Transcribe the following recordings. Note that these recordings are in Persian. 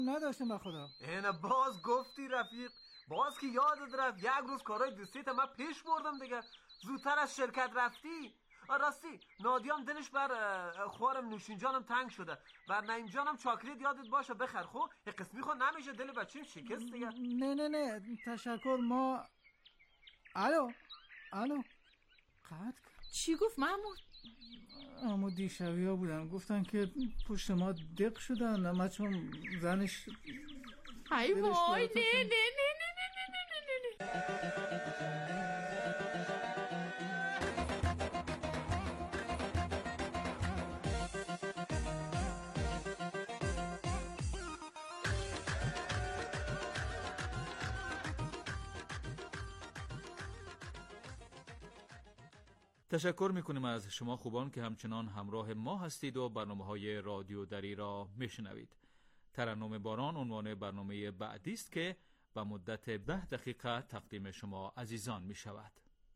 نداشتم به خدا. اینه باز گفتی رفیق، باز که یادت رفت یک روز کارهای دوستیت من پیش بردم دیگه، زودتر از شرکت رفتی. راستی نادیام دلش بر خوارم نوشین جانم تنگ شده، بر نعیم جانم چاکلیت یادت باشه بخر. خب یک قسمی خود نمیشه، دل بچیم شکست دیگه. نه تشکر. ما الو قطع. چی گفت محمود؟ اما دیشبی ها بودن گفتن که پشت ما دق شدن، اما چون زنش ای وای نه. تشکر میکنیم از شما خوبان که همچنان همراه ما هستید و برنامه‌های رادیو دری را میشنوید. ترنم باران عنوان برنامه بعدی است که به مدت 10 دقیقه تقدیم شما عزیزان میشود.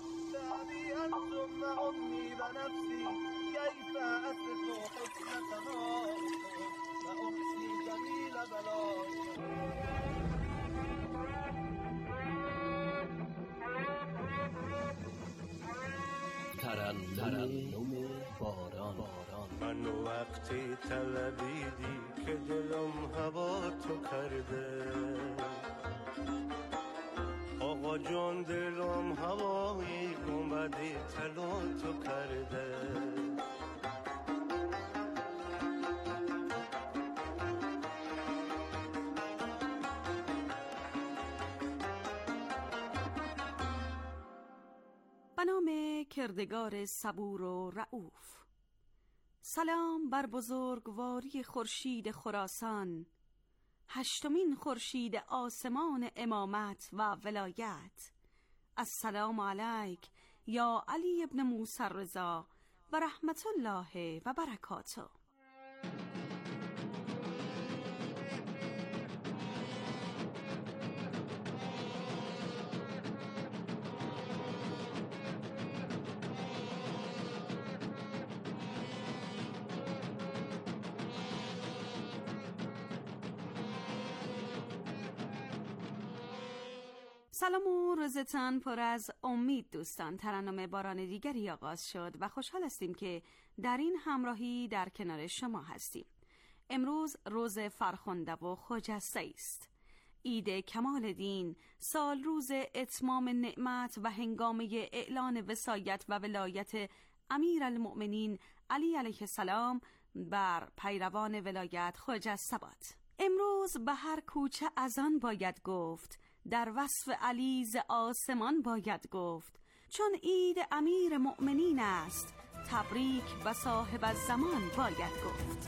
ترنم باران. من وقتی طلبیدی که دلم هوا تو کرده، آقا جان دلم هوایی گنبدی طلا تو کرده. به نام کردگار صبور و رؤوف. سلام بر بزرگواری خورشید خراسان، 8مین خورشید آسمان امامت و ولایت. السلام علیک یا علی ابن موسی الرضا و رحمت الله و برکاته. سلام و روزتان پر از امید دوستان. ترنم باران دیگری آغاز شد و خوشحال هستیم که در این همراهی در کنار شما هستیم. امروز روز فرخنده و خجسته است، عید کمال دین، سال روز اتمام نعمت و هنگامه اعلان وصایت و ولایت امیرالمؤمنین علی علیه السلام بر پیروان ولایت خجسته باد. امروز به هر کوچه از آن باید گفت، در وصف علی ز آسمان باید گفت، چون عید امیر مؤمنین است، تبریک و صاحب الزمان باید گفت.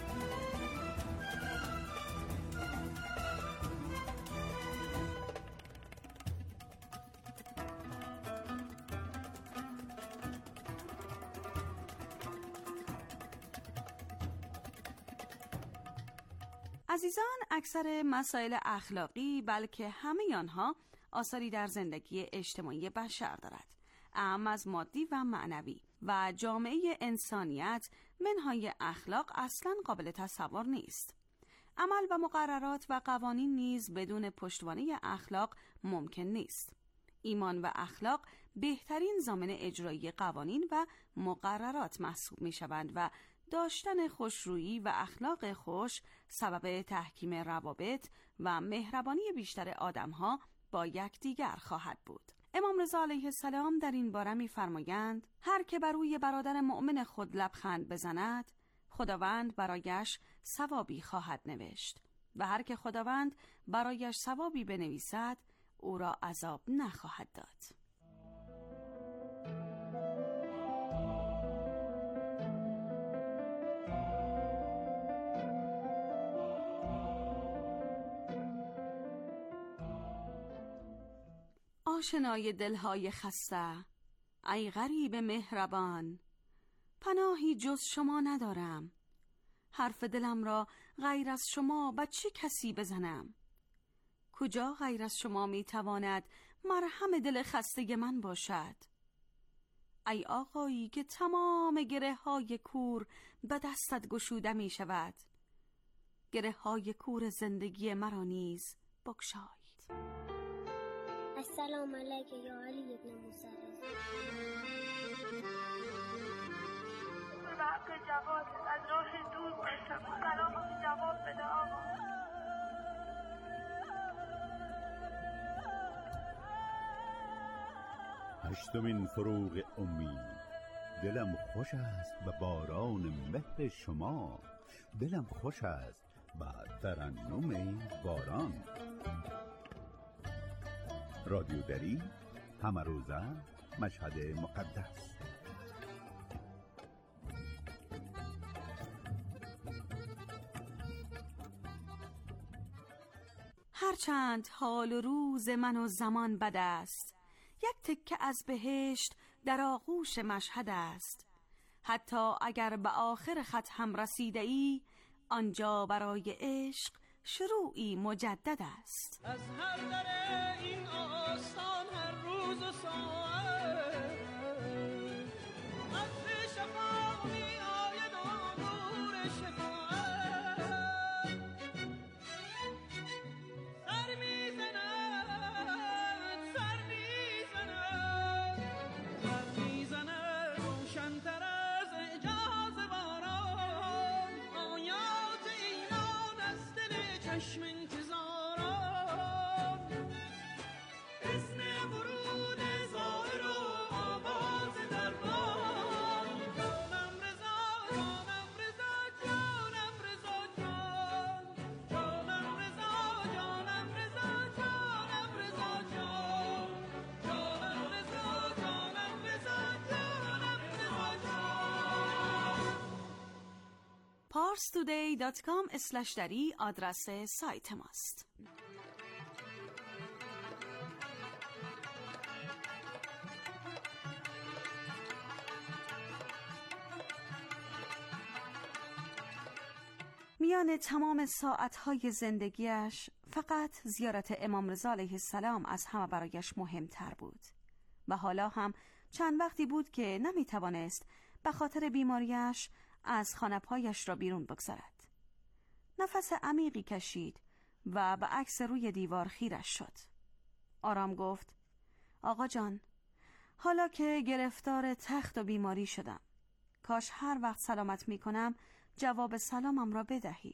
عزیزان، اکثر مسائل اخلاقی بلکه همه آنها آثاری در زندگی اجتماعی بشر دارد، اعم از مادی و معنوی، و جامعه انسانیت منهای اخلاق اصلا قابل تصور نیست. عمل و مقررات و قوانین نیز بدون پشتوانه اخلاق ممکن نیست. ایمان و اخلاق بهترین ضامن اجرایی قوانین و مقررات محسوب می شوند و داشتن خوشرویی و اخلاق خوش سبب تحکیم روابط و مهربانی بیشتر آدم‌ها با یکدیگر خواهد بود. امام رضا علیه السلام در این باره می‌فرمایند: هر که بر روی برادر مؤمن خود لبخند بزند، خداوند برایش ثوابی خواهد نوشت، و هر که خداوند برایش ثوابی بنویسد، او را عذاب نخواهد داد. آشنای دلهای خسته، ای غریب مهربان، پناهی جز شما ندارم. حرف دلم را غیر از شما به چه کسی بزنم؟ کجا غیر از شما میتواند مرهم دل خسته من باشد؟ ای آقایی که تمام گره های کور به دستت گشوده می شود، گره های کور زندگی مرا نیز بگشایید. السلام علیک یا علی ابن موسی. به حق جواد از راه دور باشم. سلام جواد بده آقا. هشتمین فروغ امید. دلم خوش است به باران مهر شما، دلم خوش است به ترنم باران. رادیو دری، همه روزه، مشهد مقدس. هرچند حال و روز من و زمان بد است، یک تکه از بهشت در آغوش مشهد است. حتی اگر به آخر خط هم رسیده ای، آنجا برای عشق شروعی مجدد است. از هر در این آستان هر روز و ساعت از شفا می آید و نور شفاعت سر می زند سر می زند سر می زند روشن‌تر از اعجاز باران. آیات ایمان از دل چشم parstoday.com/dari آدرس سایت ماست. میان تمام ساعتهای زندگیش فقط زیارت امام رضا علیه السلام از همه برایش مهمتر بود و حالا هم چند وقتی بود که نمیتوانست به خاطر بیماریش از خانه پایش را بیرون بگذارد. نفس عمیقی کشید و به عکس روی دیوار خیرش شد. آرام گفت: آقا جان، حالا که گرفتار تخت و بیماری شدم، کاش هر وقت سلامت می کنم جواب سلامم را بدهی.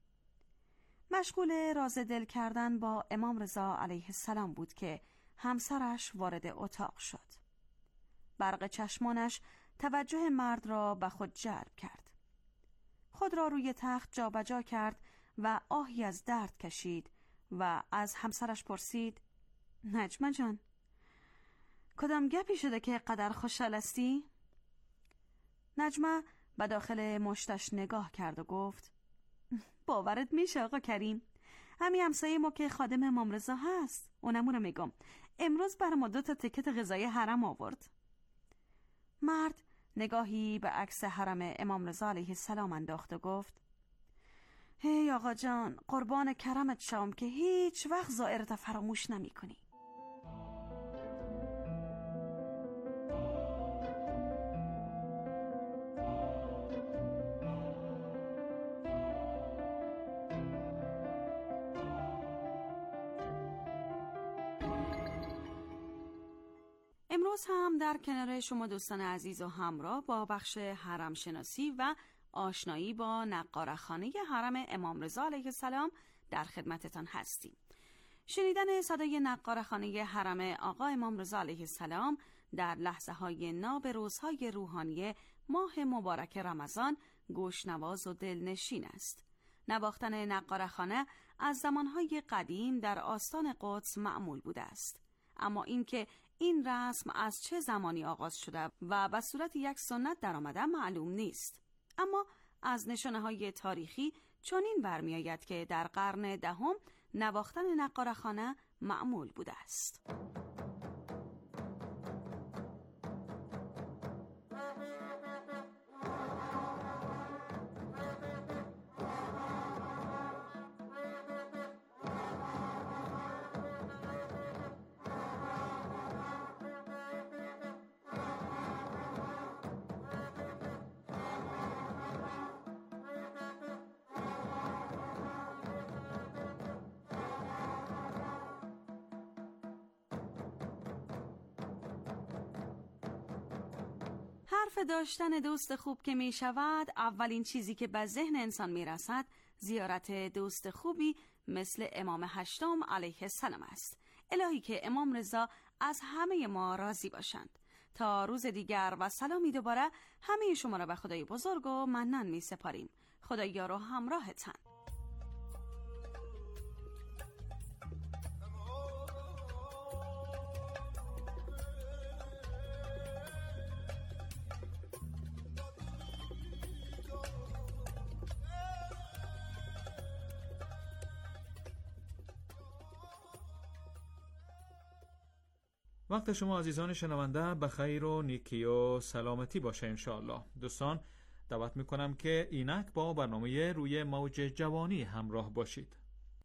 مشغول راز دل کردن با امام رضا علیه السلام بود که همسرش وارد اتاق شد. برق چشمانش توجه مرد را به خود جلب کرد. خود را روی تخت جابجا کرد و آهی از درد کشید و از همسرش پرسید: نجمه جان، کدام گپی شده که قدر خوشحال استی؟ نجمه به داخل مشتش نگاه کرد و گفت: باورت میشه آقا کریم، همین همسایه ما که خادم امام رضا هست، اونمو رو میگم، امروز برای ما 2 تکت غذای حرم آورد. مرد نگاهی به عکس حرم امام رضا علیه السلام انداخت و گفت: هی آقا جان، قربان کرمت شام که هیچ وقت زائرت فراموش نمی کنی. امروز هم در کنار شما دوستان عزیز و همراه با بخش حرم شناسی و آشنایی با نقاره‌خانه حرم امام رضا علیه السلام در خدمتتان هستیم. شنیدن صدای نقاره‌خانه حرم آقا امام رضا علیه السلام در لحظه‌های ناب روزهای روحانی ماه مبارک رمضان گوشنواز و دلنشین است. نواختن نقاره‌خانه از زمانهای قدیم در آستان قدس معمول بوده است، اما اینکه این رسم از چه زمانی آغاز شده و به صورت یک سنت در آمده معلوم نیست. اما از نشانه‌های تاریخی چنین برمی آید که در قرن 10 نواختن نقاره‌خانه معمول بوده است. حرف داشتن دوست خوب که می شود، اولین چیزی که به ذهن انسان می رسد زیارت دوست خوبی مثل امام هشتم علیه السلام است. الهی که امام رضا از همه ما راضی باشند. تا روز دیگر و سلامی دوباره، همه شما را به خدای بزرگ و منان می سپاریم. خدایا رو همراهتن. وقت شما عزیزان شنونده به خیر و نیکی و سلامتی باشه انشاءالله. دوستان دعوت میکنم که اینک با برنامه روی موج جوانی همراه باشید.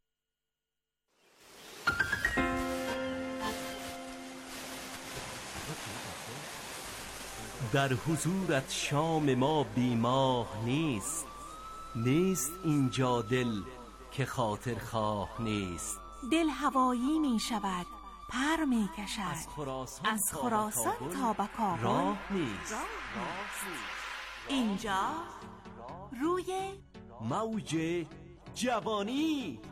در حضورت شام ما بیماه نیست، نیست اینجا دل که خاطر خواه نیست. دل هوایی می شود، پر می کشد، از خراسان تا به کابل راه نیست. اینجا روی موج جوانی.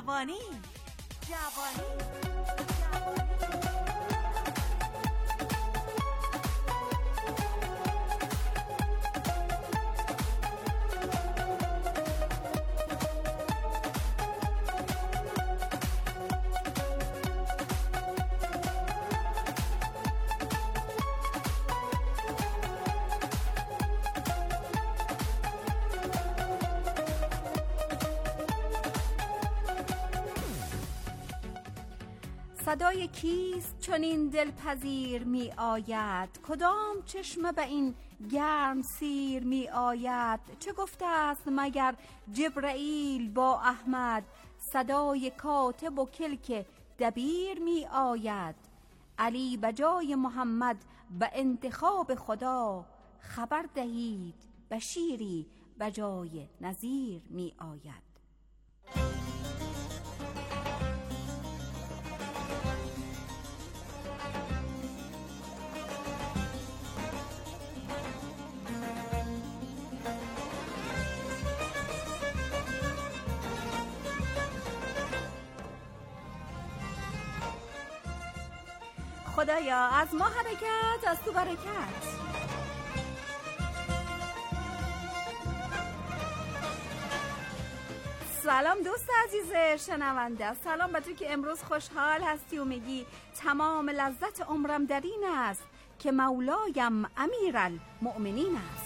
صدای کیست چنین دلپذیر می آید؟ کدام چشمه به این گرم سیر می آید؟ چه گفته است مگر جبرائیل با احمد؟ صدای کاتب و کلک دبیر می آید. علی بجای محمد به انتخاب خدا، خبر دهید بشیری بجای نذیر می آید. خدایا از ما حرکت، از تو برکت. سلام دوست عزیز شنونده، سلام به تو که امروز خوشحال هستی و میگی تمام لذت عمرم در این است که مولایم امیرالمؤمنین است.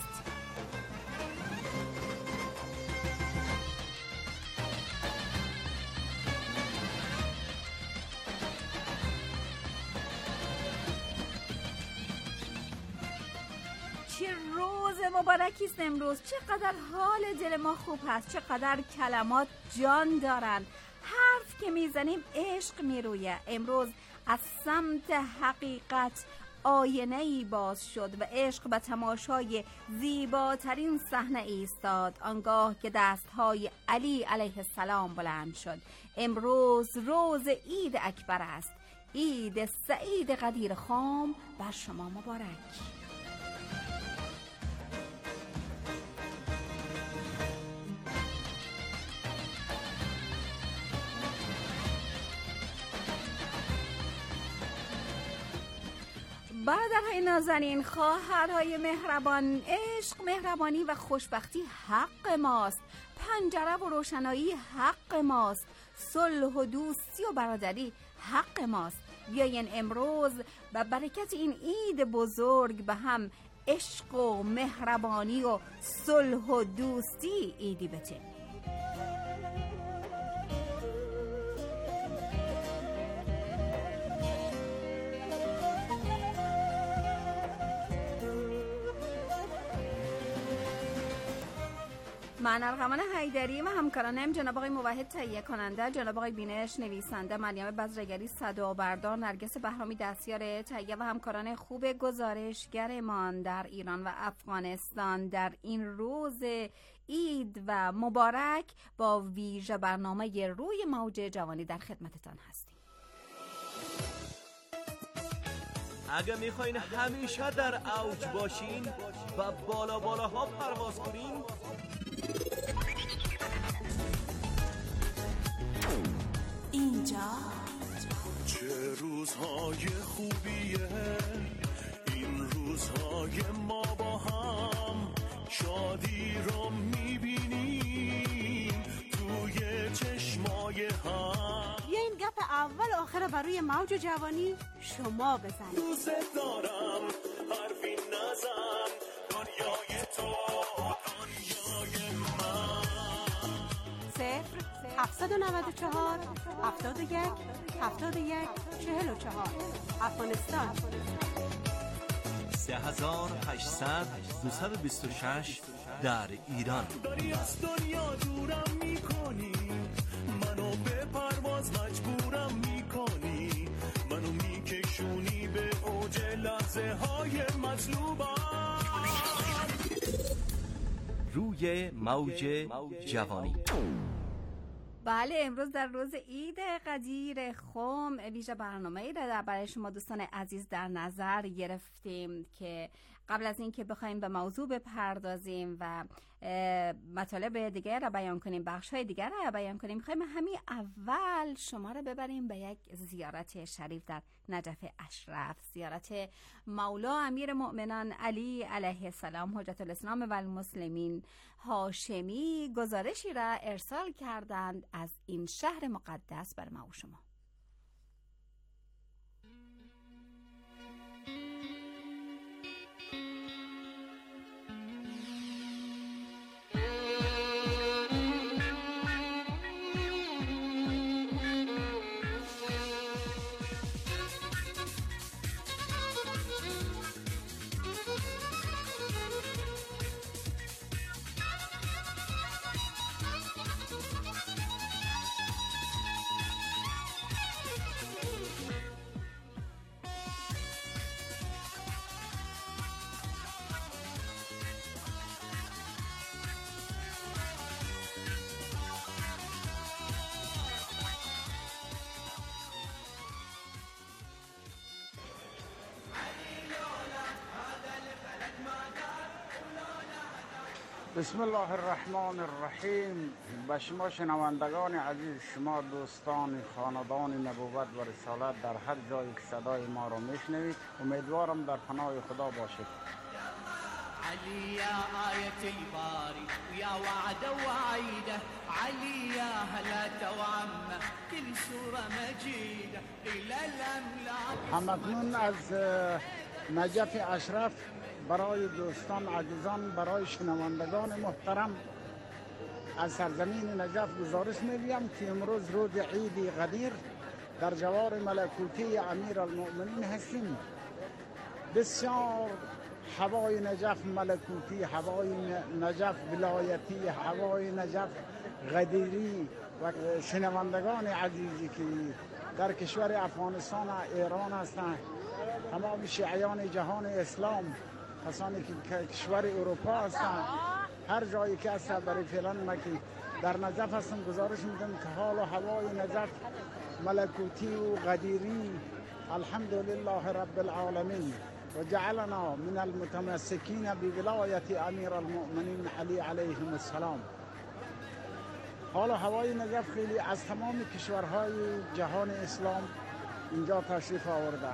چه روز مبارکی است امروز، چقدر حال دل ما خوب هست، چقدر کلمات جان دارن، حرف که میزنیم عشق میرویه. امروز از سمت حقیقت آینه‌ای باز شد و عشق به تماشای زیباترین صحنه ایستاد، آنگاه که دستهای علی علیه السلام بلند شد. امروز روز عید اکبر است، عید سعید قدیر خام بر شما مبارک. برادرهای نازنین، خواهرهای مهربان، عشق، مهربانی و خوشبختی حق ماست، پنجره و روشنایی حق ماست، صلح و دوستی و برادری حق ماست. بیاین امروز به برکت این عید بزرگ به هم عشق و مهربانی و صلح و دوستی عیدی بتیم. من ارغوان حیدری و همکارانم جناب آقای موحد تهیه کننده، جناب آقای بینش نویسنده، مریم بزرگری صدابردار، نرگس بهرامی دستیار تهیه و همکاران خوب گزارشگرمان در ایران و افغانستان در این روز عید و مبارک با ویژه برنامه روی موج جوانی در خدمتتان هستیم. اگه میخواین همیشه در اوج باشین و بالاها پرواز کنین، اینجا چه روزهای خوبیه این روزهای ما با هم، شادی رو میبینیم توی چشمای هم. بیاین گپ اول آخر برای موج جوانی شما بزنید. دوست دارم حرفی نزن، دنیای تو دنیای من. 0-794 71 71 44 افغانستان. 3800 226 در ایران. داری از دنیا دورم میکنی، منو به پرواز مجبورم میکنی، منو میکشونی به اوج لحظه های مطلوبم. روی موج جوانی. بله، امروز در روز عید قدیر خم ویژه برنامه‌ای را برای شما دوستان عزیز در نظر گرفتیم که قبل از این که بخوایم به موضوع بپردازیم و مطالب دیگر را بیان کنیم، بخش‌های دیگر را بیان کنیم، می‌خوایم همین اول شما را ببریم به یک زیارت شریف در نجف اشرف، زیارت مولا امیر مؤمنان علی علیه السلام حجت الاسلام و المسلمین هاشمی گزارشی را ارسال کردند از این شهر مقدس بر ما و شما. بسم الله الرحمن الرحیم. به شما شنوندگان عزیز، شما دوستان خاندان نبوت و رسالت در هر جایی که صدای ما را میشنوید، امیدوارم در پناه خدا باشید. علي يا آية الباري ويا وعد وعيده، علي يا هلا وعمه كل سورة مجيدة إلى الأملاك. همکنون از نجف اشرف برای دوستان عزیزان، برای شنوندگان محترم از سرزمین نجف گزارش می‌دیم که امروز روز عید قدیر در جوار ملکوتی امیر المؤمنین هستیم. بسیار هوای نجف ملکوتی، هوای نجف ولایتی، هوای نجف قدیری و شنوندگان عزیزی که در کشور افغانستان و ایران هستند، تمام شیعیان جهان اسلام، کسانی که کشور اروپا هستند، هر جایی که هست، برای فعلا ما که در نجف هستم گزارش میدم که حال و هوای نجف ملکوتی و قدیری الحمدلله رب العالمین و جعلنا من المتمسکین بولایت امیر المؤمنین علی علیهم السلام. حال و هوای نجف خیلی از تمام کشورهای جهان اسلام اینجا تشریف آورده.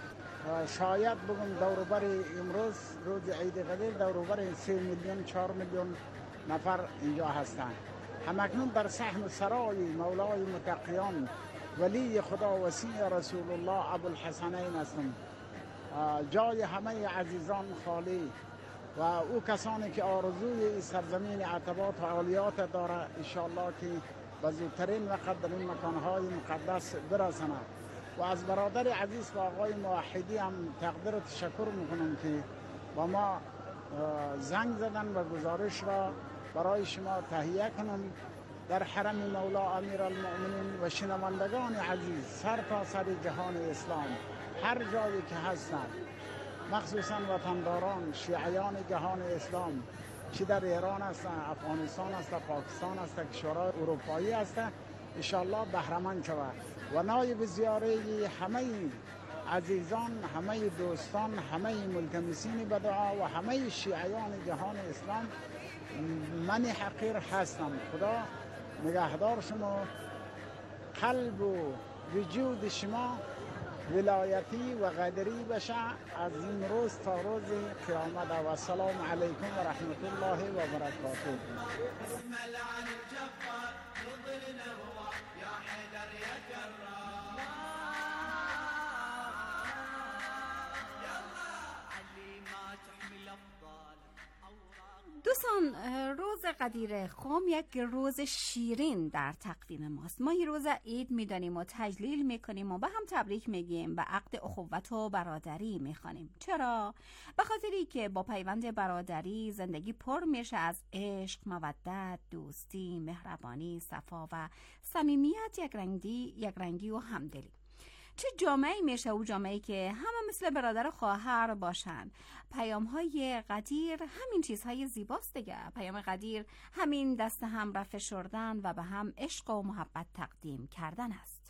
شاید بگم دوروبر امروز روز عید قدیر دوروبر 3 میلیون 4 میلیون نفر اینجا هستند. همکنون در صحن سرای مولای متقیان ولی خدا وسیع رسول الله ابوالحسنین هستم. جای همه عزیزان خالی و او کسانی که آرزوی سرزمین عتبات و عالیات داره، انشاءالله که به زودترین وقت در این مکانهای مقدس برسند. و از برادر عزیز و آقای موحدی هم تقدیر و تشکر میکنم که با ما زنگ زدن و گزارش را برای شما تهیه کنم. در حرم مولا امیر المؤمنین و شنوندگان عزیز سر تا سر جهان اسلام هر جایی که هستند، مخصوصا وطنداران شیعیان جهان اسلام، چه در ایران هستند، افغانستان هست، پاکستان هست، کشورهای اروپایی هست، انشاءالله بهره‌مند شود و نایب زیاره همه عزیزان، همه دوستان، همه ملتمسین به دعا و همه شیعیان جهان اسلام من حقیر هستم. خدا نگهدار شما، قلب و وجود شما ولایتی و قدری بشه از این روز تا روز قیامت. و السلام علیکم و رحمت الله و برکاته. دوستان، روز قدیر خم یک روز شیرین در تقویم ماست. ما این روز عید میدانیم و تجلیل میکنیم و به هم تبریک میگیم و عقد اخوت و برادری میخوانیم. چرا؟ به خاطری که با پیوند برادری زندگی پر میشه از عشق، مودت، دوستی، مهربانی، صفا و صمیمیت، یکرنگی و همدلی. چه جامعه‌ای میشه او جامعه‌ای که همه مثل برادر و خواهر باشن. پیام‌های قدیر همین چیزهای زیباست دیگه. پیام قدیر همین دست هم را فشردن و به هم عشق و محبت تقدیم کردن است.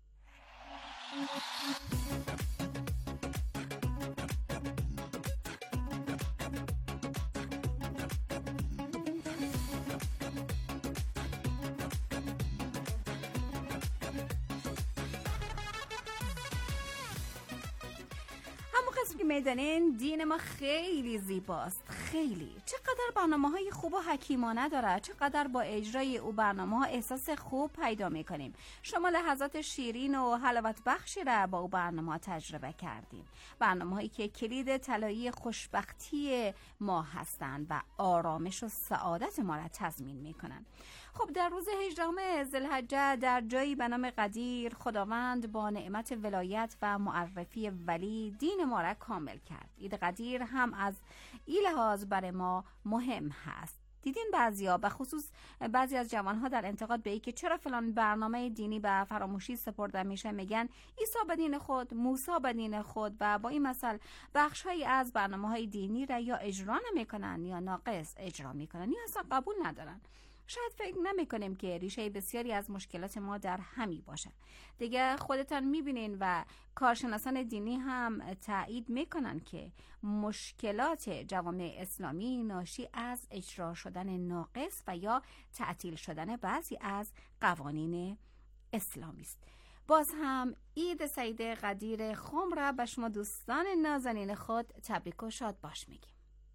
قسم که میدانین دین ما خیلی زیباست، خیلی. چقدر برنامه‌های خوب و حکیمانه داره، چقدر با اجرای او برنامه‌ها احساس خوب پیدا میکنیم. شما لحظات شیرین و حلاوت بخشی را با او برنامه‌ها تجربه کردیم. برنامه‌هایی که کلید طلایی خوشبختی ما هستند و آرامش و سعادت ما را تضمین میکنن. خب در روز 18 ذوالحجه در جایی به نام قدیر خداوند با نعمت ولایت و معرفی ولی دین ما را کامل کرد. عید قدیر هم از این لحاظ برای ما مهم هست. دیدین بعضیا، به خصوص بعضی از جوانها در انتقاد به ای که چرا فلان برنامه دینی به فراموشی سپرده میشه میگن عیسی به دین خود، موسی به دین خود و با این مثل بخشهایی از برنامه‌های دینی را یا اجرا نمیکنن یا ناقص اجرا میکنن یا اصلا قبول ندارن. شاید فکر نمی کنیم که ریشه بسیاری از مشکلات ما در همی باشه. دیگه خودتان میبینین و کارشناسان دینی هم تایید میکنن که مشکلات جوامع اسلامی ناشی از اجرا شدن ناقص و یا تعطیل شدن بعضی از قوانین اسلامی است. باز هم عید سعید قدیر خم را به شما دوستان نازنین خود تبریک و شاد باش میگیم.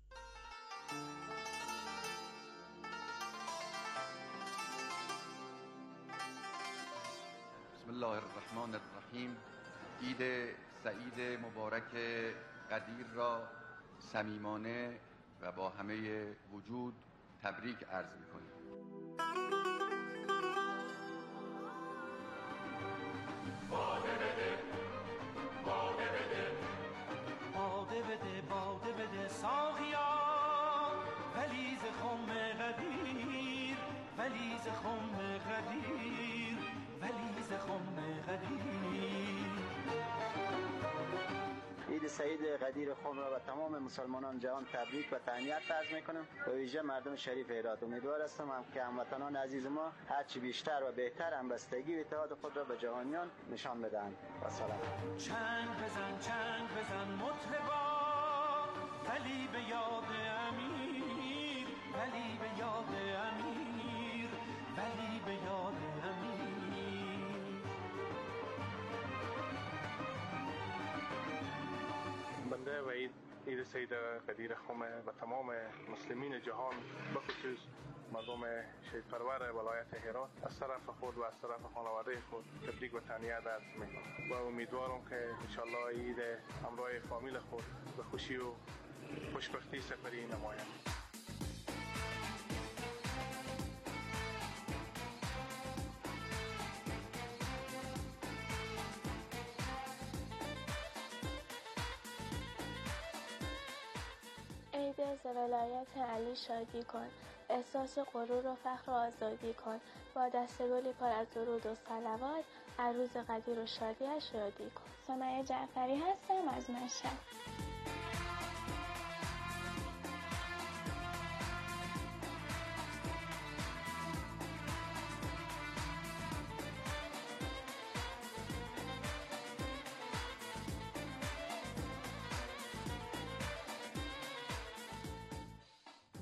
بسم الله الرحمن الرحیم. عید سعید مبارک قدیر را صمیمانه و با همه وجود تبریک عرض می‌کنیم. باده بده، باده بده، باده بده، باده بده ساقیا، ولیز خم قدیر، ولیز خم قدیر، ولیز خم قدیر. عید سعید قدیر خم را به تمام مسلمانان جهان تبریک و تهنیت عرض میکنم. به ویژه مردم شریف هرات امیدوار هستم که هموطنان عزیز ما هرچی بیشتر و بهتر همبستگی و اتحاد خود را به جهانیان نشان بدهند. و سلام. چنگ بزن مطربا، ولی به یاد امیر، ولی به یاد امیر، ولی به یاد امیر. بنده و عید سعید قدیر خم و تمام مسلمین جهان بخصوص مردم شهید پرور ولایت هرات از طرف خود و از طرف خانواده خود تبریک و تهنیت عرض می‌کنم و امیدوارم که انشالله عید همراه فامیل خود به خوشی و خوشبختی سپری نمایند. عید از ولایت علی شادی کن، احساس غرور و فخر و آزادی کن، با دستگلی پر از درود و صلوات عروض قدیر و شادیش یادی کن. سمیه جعفری هستم از مشهد.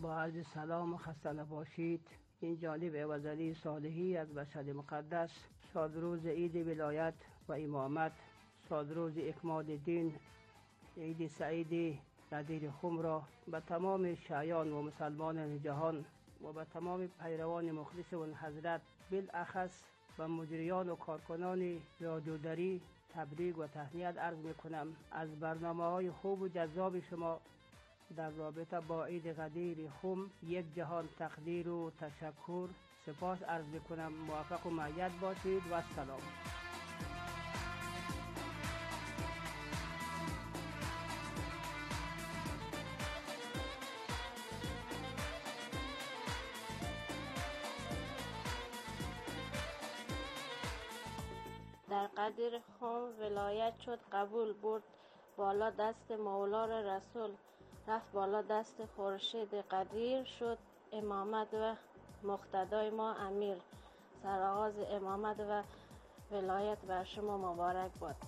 با عرض سلام و خسته نباشید. این جانب عوضعلی صالحی از مشهد مقدس، شادروز عید ولایت و امامت، شادروز اکمال دین، عید سعید قدیر خم را به تمام شیعیان و مسلمانان جهان و به تمام پیروان مخلص اون حضرت، بالاخص به مجریان و کارکنان رادیودری تبریک و تهنیت عرض میکنم از برنامه‌های خوب و جذاب شما در رابطه با عید قدیر خم. یک جهان تقدیر و تشکر، سپاس عرض میکنم. موفق و مؤید باشید و سلام. در قدیر خم ولایت شد، قبول برد بالا دست مولا رسول، رفت بالا دست خورشید قدیر، شد امامت و مقتدای ما امیر. سرآغاز امامت و ولایت بر شما مبارک باد.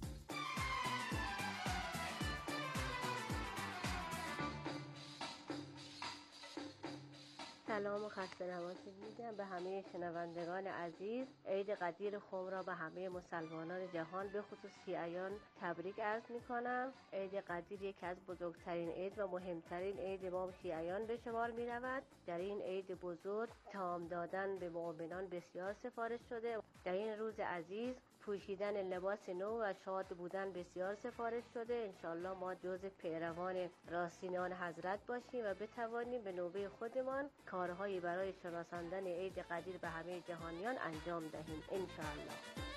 سلام و خسته نباشید میگم به همه شنوندگان عزیز. عید قدیر خم را به همه مسلمانان جهان به خصوص شیعیان تبریک عرض میکنم. عید قدیر یکی از بزرگترین عید و مهمترین عید ما شیعیان به شمار میرود. در این عید بزرگ طعام دادن به مؤمنان بسیار سفارش شده. در این روز عزیز پوشیدن لباس نو و شاد بودن بسیار سفارش شده. انشالله ما جز پیروان راستینان حضرت باشیم و بتوانیم به نوبه خودمان کارهایی برای شناساندن عید قدیر به همه جهانیان انجام دهیم انشالله.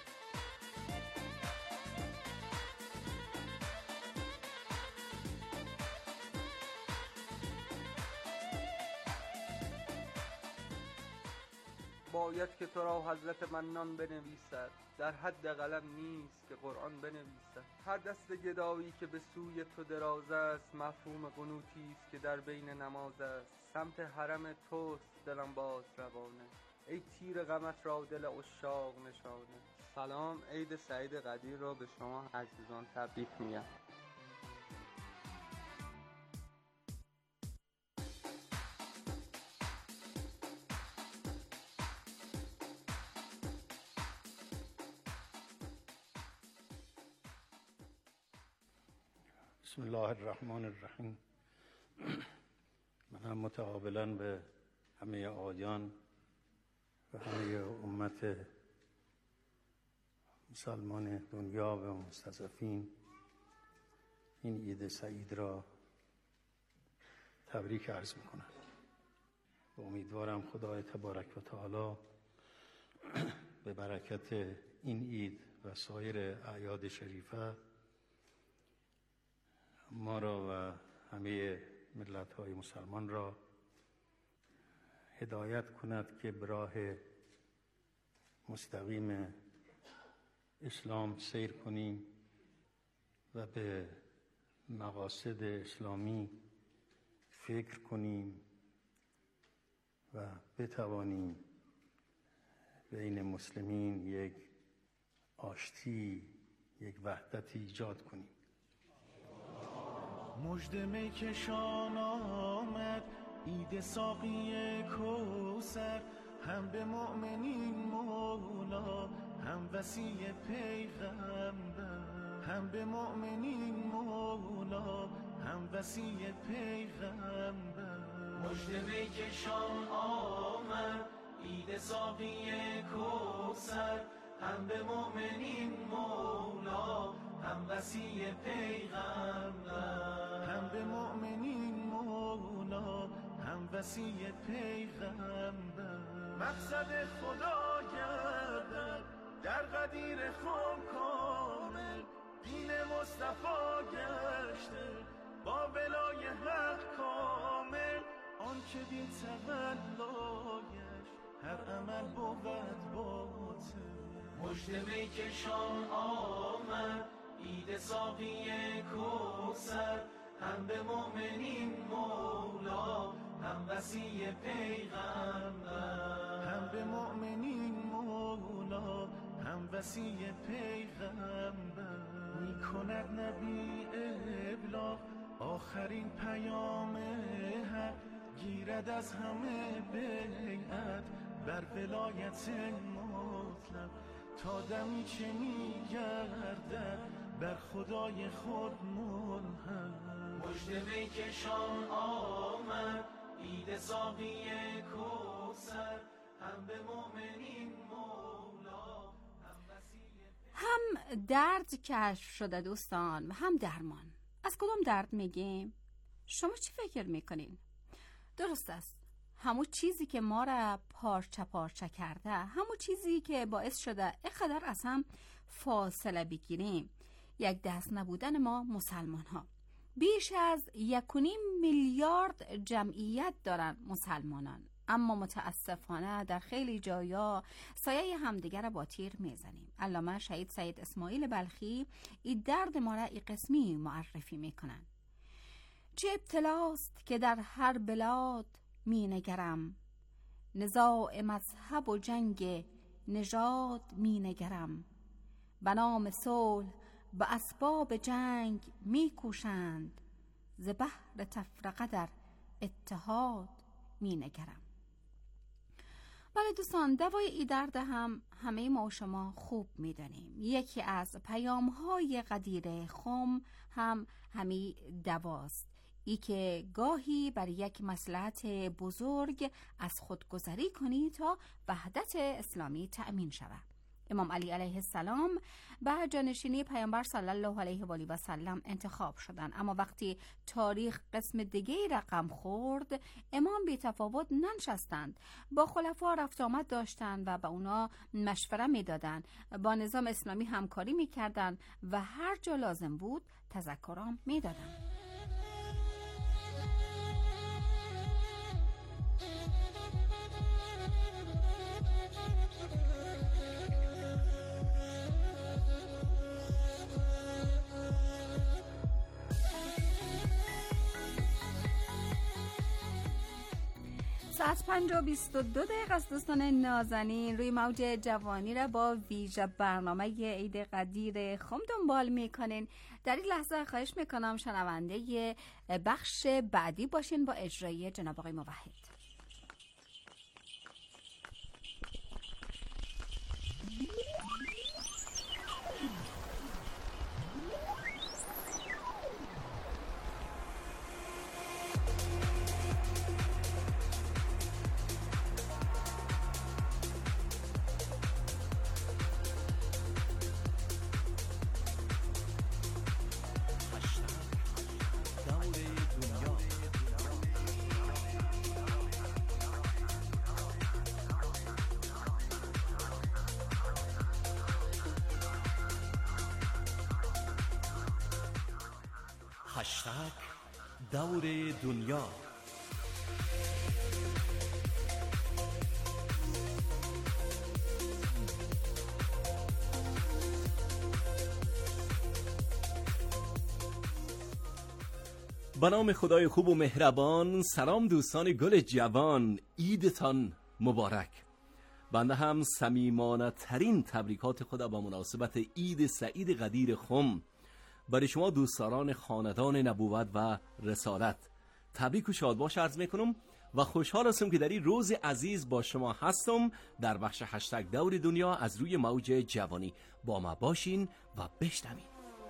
باید که تو را حضرت منان بنویسد، در حد قلم نیست که قرآن بنویسد. هر دست گدایی که به سوی تو دراز است، مفهوم قنوتی است که در بین نماز است. سمت حرم توست دلم باز روانه، ای تیر غمت را دل عشاق نشانه. سلام، عید سعید قدیر را به شما عزیزان تبریک میگم. بسم الله الرحمن الرحیم. من هم متقابلا به همه آیان و همه امت مسلمان دنیا و مستضعفین این عید سعید را تبریک عرض میکنم و امیدوارم خدای تبارک و تعالی به برکت این عید و سایر اعیاد شریفه ما را و همه ملت‌های مسلمان را هدایت کند که به راه مستقیم اسلام سیر کنیم و به مقاصد اسلامی فکر کنیم و بتوانیم بین مسلمین یک آشتی، یک وحدتی ایجاد کنیم. مژده میکشان آمد عید ساقی کوثر، هم به مؤمنین مولا هم وصی پیغمبر. هم به مؤمنین مولا هم وصی پیغمبر. مژده میکشان آمد عید ساقی کوثر، هم به مؤمنین مولا هم وصی پیغمبر. هم به مؤمنین مولا هم وصی پیغمبر. مقصد خدا گردد در قدیر خم کامل، دین مصطفی گشته با ولای حق کامل. آن که دین تولایش هر عمل بود باطل. مژده میکشان آمد عید ساقی کوثر، هم به مؤمنین مولا هم وصی پیغمبر. هم به مؤمنین مولا هم وصی پیغمبر. میکند نبی ابلاغ آخرین پیام حق، گیرد از همه بیعت بر ولایت مطلق تا دمی که میگردد بر خدای خود ملحق. مژده میکشان آمد عید ساقی کوثر، هم به مؤمنین مولا هم درد کشف شده دوستان و هم درمان. از کدام درد میگیم؟ شما چی فکر میکنین؟ درست است، همون چیزی که ما را پارچه پارچه کرده، همون چیزی که باعث شده اینقدر از هم فاصله بگیریم، یک دست نبودن ما مسلمان ها. بیش از 1.5 میلیارد جمعیت دارن مسلمانان، اما متاسفانه در خیلی جایا سایه همدیگر را با تیر میزنیم. علامه شهید سید اسماعیل بلخی این درد ما را این قسمی معرفی میکنن. چه ابتلاست که در هر بلاد می نگرم، نزاع مذهب و جنگ نژاد می نگرم. به نام صلح به اسباب جنگ می کوشند، ز بحر تفرقه در اتحاد می نگرم. بله دوستان، دوای ای درد هم همه ما و شما خوب می دانیم. یکی از پیام های قدیر خم هم همی دواست، ای که گاهی بر یک مصلحت بزرگ از خودگذری کنی تا وحدت اسلامی تأمین شود. امام علی علیه السلام به جانشینی پیامبر صلی الله علیه و آله و سلم انتخاب شدند، اما وقتی تاریخ قسم دیگه رقم خورد، امام بی تفاوت ننشستند، با خلفا رفت آمد داشتند و به اونا مشوره میدادند، با نظام اسلامی همکاری میکردند و هر جا لازم بود تذکرام میدادند. ساعت 5:22 است دوستان نازنین. روی موج جوانی را با ویژه برنامه عید قدیر خم دنبال میکنین. در این لحظه خواهش میکنم شنونده بخش بعدی باشین با اجرای جناب آقای موحد. هشتگ دور دنیا. به نام خدای خوب و مهربان. سلام دوستان گل جوان، عیدتان مبارک. بنده هم صمیمانه ترین تبریکات خود با مناسبت عید سعید قدیر خم برای شما دوستداران خاندان نبوت و رسالت تبریک و شادباش عرض میکنم و خوشحال هستم که در این روز عزیز با شما هستم در بخش هشتگ دور دنیا. از روی موج جوانی با ما باشین و بشنوین.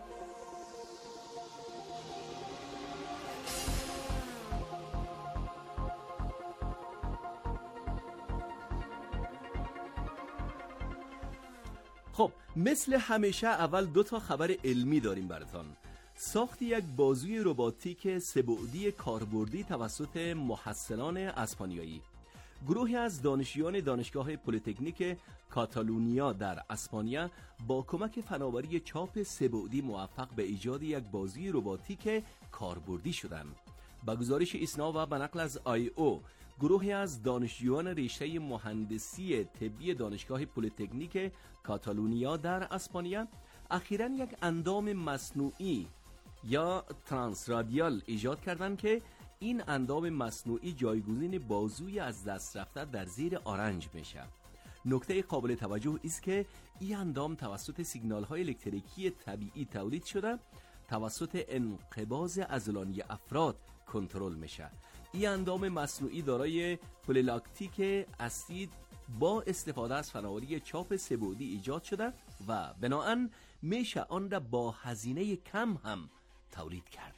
خب مثل همیشه اول 2 خبر علمی داریم براتون. ساخت یک بازوی رباتیک سه‌بعدی کاربردی توسط محصلان اسپانیایی. گروهی از دانشجویان دانشگاه پلی‌تکنیک کاتالونیا در اسپانیا با کمک فناوری چاپ سه‌بعدی موفق به ایجاد یک بازوی رباتیک کاربردی شدند. با گزارش ایسنا و به نقل از IO، گروهی از دانشجویان رشته مهندسی طبی دانشگاه پلی‌تکنیک کاتالونیا در اسپانیا اخیراً یک اندام مصنوعی یا ترانس رادیال ایجاد کردند که این اندام مصنوعی جایگزین بازوی از دست رفته در زیر آرنج میشه. نکته قابل توجه است که این اندام توسط سیگنال‌های الکتریکی طبیعی تولید شده توسط انقباض عضلانی افراد کنترل میشه این اندام مصنوعی دارای پلیلاکتیک اسید با استفاده از فناوری چاپ سه‌بعدی ایجاد شده و بناهن میشه آن را با هزینه کم هم تولید کرد.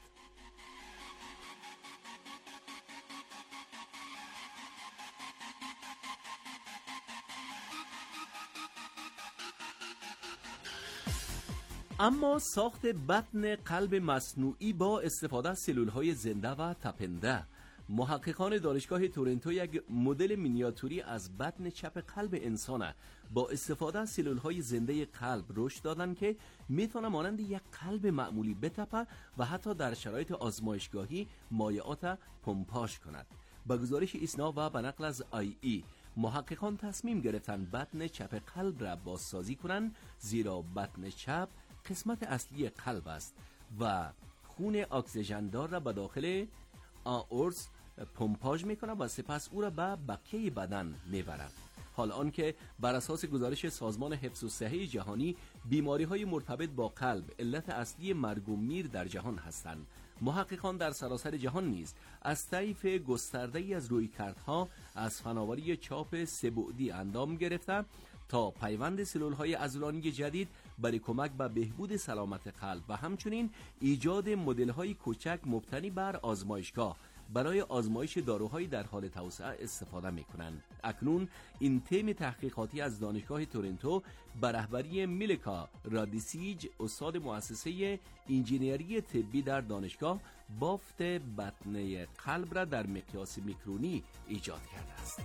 اما ساخت بطن قلب مصنوعی با استفاده از سلول‌های زنده و تپنده، محققان دانشگاه تورنتو یک مدل مینیاتوری از بطن چپ قلب انسان با استفاده از سلول‌های زنده قلب رشد دادن که میتونه مانند یک قلب معمولی بتپه و حتی در شرایط آزمایشگاهی مایعات پمپاژ کند. با گزارش ایسنا و به نقل از IE، محققان تصمیم گرفتن بطن چپ قلب را بازسازی کنند، زیرا بطن چپ قسمت اصلی قلب است و خون اکسیژندار را به داخل آئورت پمپاژ میکنه و سپس او را به بقیه بدن میبرد. حال آنکه بر اساس گزارش سازمان حفظ الصحه جهانی بیماری‌های مرتبط با قلب علت اصلی مرگ و میر در جهان هستند، محققان در سراسر جهان نیز از طیف گسترده‌ای از رویکردها از فناوری چاپ سه‌بعدی اندام گرفته تا پیوند سلول‌های عضلانی جدید برای کمک به بهبود سلامت قلب و همچنین ایجاد مدل‌های کوچک مبتنی بر آزمایشگاه برای آزمایش داروهایی در حال توسعه استفاده می‌کنند. اکنون این تیم تحقیقاتی از دانشگاه تورنتو به رهبری میلکا رادیسیج، استاد مؤسسه انجینیری طبی در دانشگاه، بافت بطن قلب را در مقیاس میکرونی ایجاد کرده است.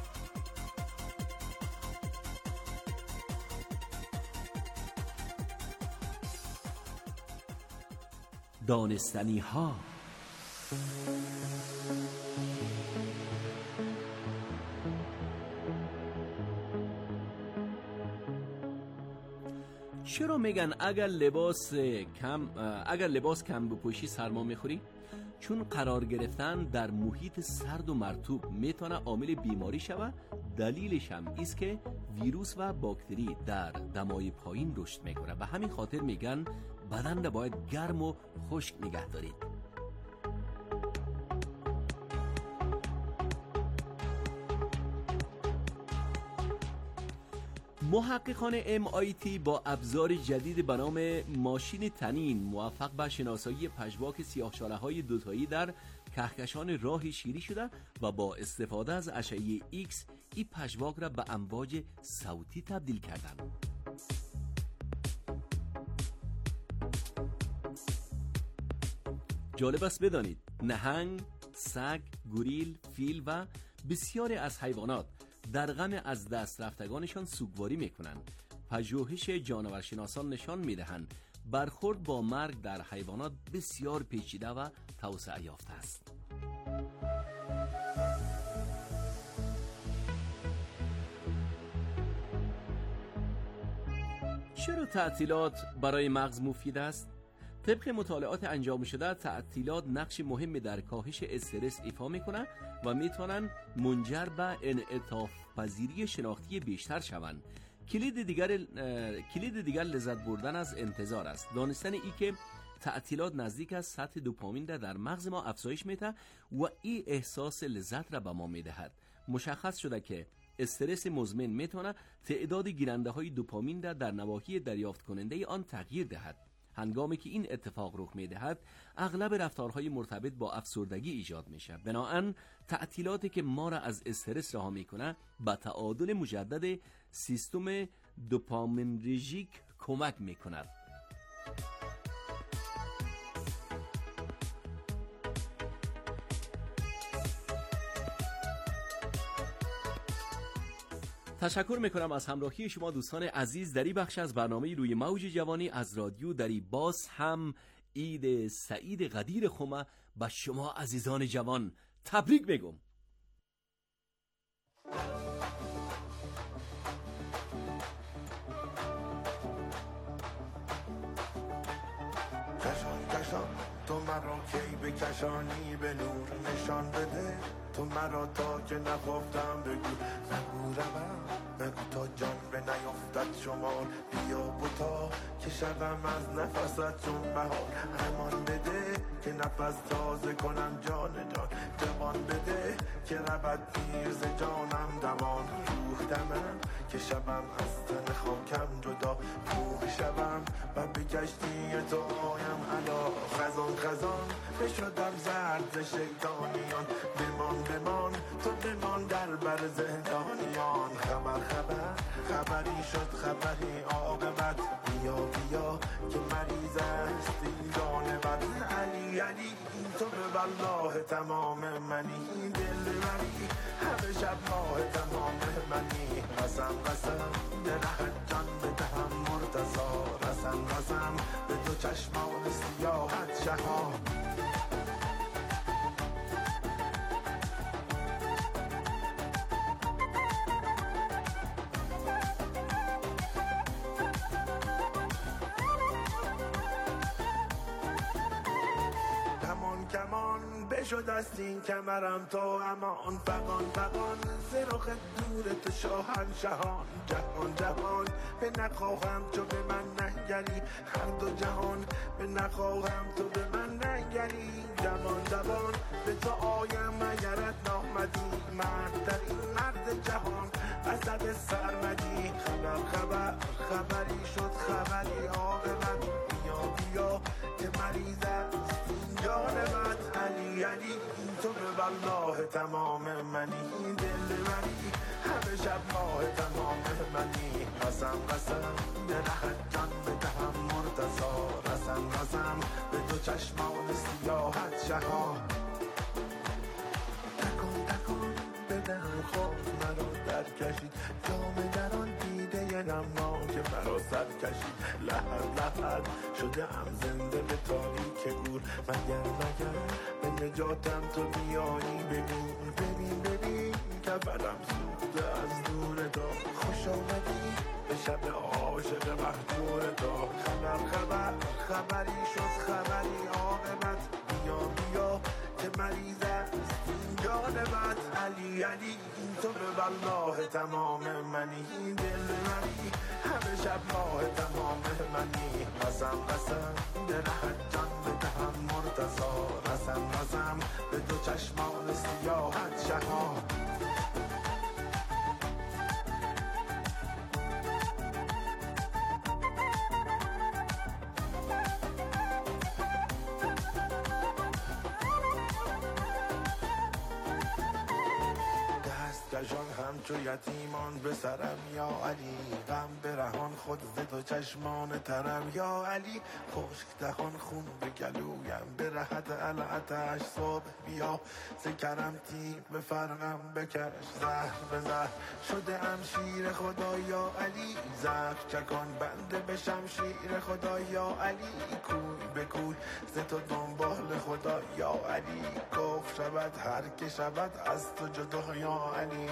دانستنی ها. چرا میگن اگر لباس کم بپوشی سرما میخوری؟ چون قرار گرفتن در محیط سرد و مرطوب میتونه عامل بیماری شود. دلیلش هم است که ویروس و باکتری در دمای پایین رشد میکنه. به همین خاطر میگن بدن را باید گرم و خشک نگه دارید. محققان MIT با ابزار جدید به نام ماشین تنین موفق به شناسایی پژواک سیاه‌چاله‌های دوتایی در کهکشان راه شیری شده و با استفاده از اشعه X این پژواک را به امواج صوتی تبدیل کردند. جالب است بدانید نهنگ، سگ، گوریل، فیل و بسیاری از حیوانات در غم از دست رفتگانشان سوگواری میکنند. پژوهش جانورشناسان نشان میدهند برخورد با مرگ در حیوانات بسیار پیچیده و توسعه یافته است. چرا تعطیلات برای مغز مفید است؟ طبق مطالعات انجام شده تعطیلات نقش مهمی در کاهش استرس ایفا میکنند و میتونن منجر به انعطاف پذیری شناختی بیشتر شوند. کلید دیگر لذت بردن از انتظار است. دانستن ای که تعطیلات نزدیک از سطح دوپامین در مغز ما افزایش میده و این احساس لذت را به ما میدهد. مشخص شده که استرس مزمن میتونه تعداد گیرنده های دوپامین در نواحی دریافت کننده آن تغییر دهد. هنگامی که این اتفاق رخ می‌دهد اغلب رفتارهای مرتبط با افسردگی ایجاد میشه. بنابراین تعطیلاتی که ما را از استرس رها میکنه به تعادل مجدد سیستم دوپامینرژیک کمک میکند. تشکر میکنم از همراهی شما دوستان عزیز در این بخش از برنامه روی موج جوانی از رادیو دری. باز هم عید سعید قدیر خمه به شما عزیزان جوان تبریک میگم. کشان تو مرا کی بکشانی به نور نشان بده تو مرا تا که نخفتم بگو بگو تا جان به نیفتد شمال بیا بوتا که شدم از نفست چون بهار امان بده که نفس تازه کنم جان جوان بده که ربط پیر ز جانم دوان روح دمم که شبم از تن خاکم جدا کوه شبم و به کشتی تو آیم علا خزان بشدم زرد شیطانیان بمان تو بمان در بر زندانیان خبری شد خبری عاقبت بیا که مریض است این جان بد علی تو به والله تمام منی دل منی همه شب ماه تمام منی قسم دلت جان بدهم مرتضا رسم به دو چشمان سیاحت شهان کمان بشد است این کمرم تا امان فقان زرخ دور تو شاهنشهان جهان به نخواهم تو به من ننگری هر دو جهان به نخواهم تو به من ننگری دوان به تو آیم اگرت نامدی مرد جهان اسد سرمدی خبری شد خبری عاقبت بیا که مریض است جان من علی تو به والله تمام منی دل منی همه شب ماه تمام منی قسم دلت جان بدهم مرتضا رسم به دو چشمان سیاحت شهان تکن بدهم خواب مرا در کشید جام در آن دیده نمناک مرا سر کشید لحد شده ام زنده به تاریک گور مگر به نجاتم تو بیایی بگو ببین کفرم سوخته از دور تو خوش آمدی به شب عاشق مهجور تو خبری شد خبری عاقبت بیا که مریض است این جان بد علی تو به والله تمام منی دل منی همه شب ماه تمام منی قسم دلت جان بدهم مرتضا رسم به دو چشمان سیاحت شهان کشان همچو یتیمان به سرم یا علی غم برهان خود ز تو چشمان ترم یا علی خشک دهان خون به گلویم برهد العتش صبح بیا ز کرم تیغ به فرقم بکش زهر به زهر شده ام شیر خدا یا علی زهر چکان بنده به شمشیر خدا یا علی کوی به کوی ز تو دنبال خدا یا علی کفر شود هر که شود از تو جدا یا علی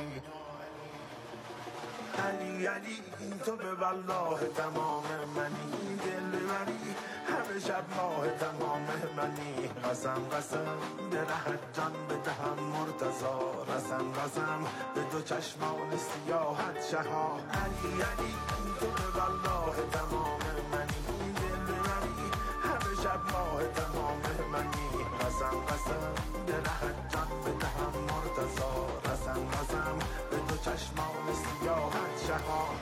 این تو به والله تمام منی دل منی همه شب ماه تمام منی قسم دلت جان بدهم مرتضا رسم به دو چشمان سیاحت شهان علی این تو به والله تمام منی دل منی همه شب ماه تمام منی قسم دلت جان بدهم مرتضا رسم به دو چشمان سیاحت شهان.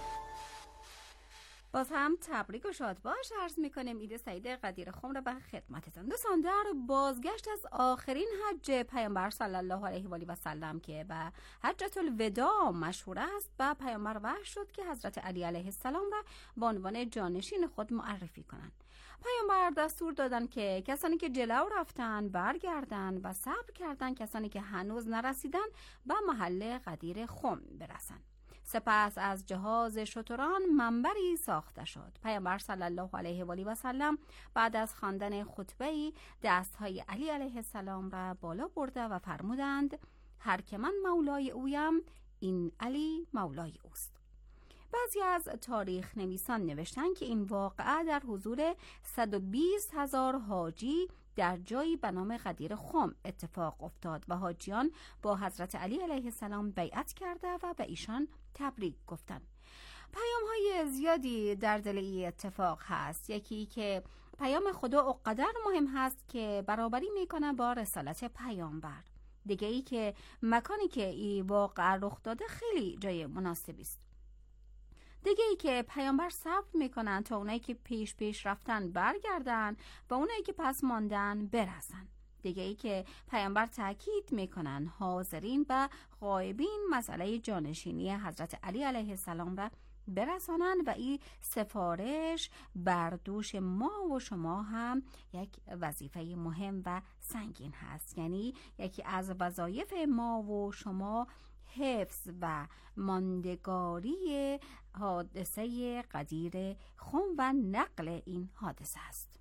باز هم تبریک و شاد باش عرض میکنیم عید سعید قدیر خم را به خدمتتان. دوستان در بازگشت از آخرین حج پیامبر صلی الله علیه و آله و سلم که به حجۃ الوداع مشهور است، با پیامبر وحی شد که حضرت علی علیه السلام را به عنوان جانشین خود معرفی کنند. پیامبر دستور دادند که کسانی که جلو رفتن برگردن و صبر کردند کسانی که هنوز نرسیدن به محل قدیر خم برسند. سپس از جهاز شتران منبری ساخته شد. پیامبر صلی الله علیه و آله و سلم بعد از خواندن خطبه‌ای دستهای علی علیه السلام را بالا برده و فرمودند هر که من مولای اویم این علی مولای اوست. بعضی از تاریخ نویسان نوشتند که این واقعه در حضور 120,000 حاجی در جایی به نام غدیر خم اتفاق افتاد و حاجیان با حضرت علی علیه السلام بیعت کرده و به ایشان تبریک گفتند. پیام‌های زیادی در دل این اتفاق هست. یکی که پیام خدا اونقدر مهم هست که برابری میکنه با رسالت پیامبر. دیگه ای که مکانی که این واقع رخ داده خیلی جای مناسبی است. دیگه ای که پیامبر صبر میکنن تا اونایی که پیش رفتن برگردن و اونایی که پس ماندن برسن. دیگه ای که پیامبر تاکید میکنن حاضرین و غایبین مسئله جانشینی حضرت علی علیه السلام را برسانن و این سفارش بر دوش ما و شما هم یک وظیفه مهم و سنگین هست. یعنی یکی از وظایف ما و شما حفظ و ماندگاری حادثه غدیر خم و نقل این حادثه است.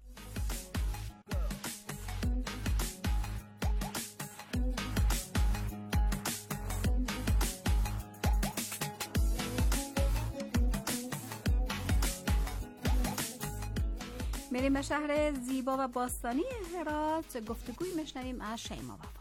میریم به شهر زیبا و باستانی هرات، گفتگوی میشنویم از شیما وفا.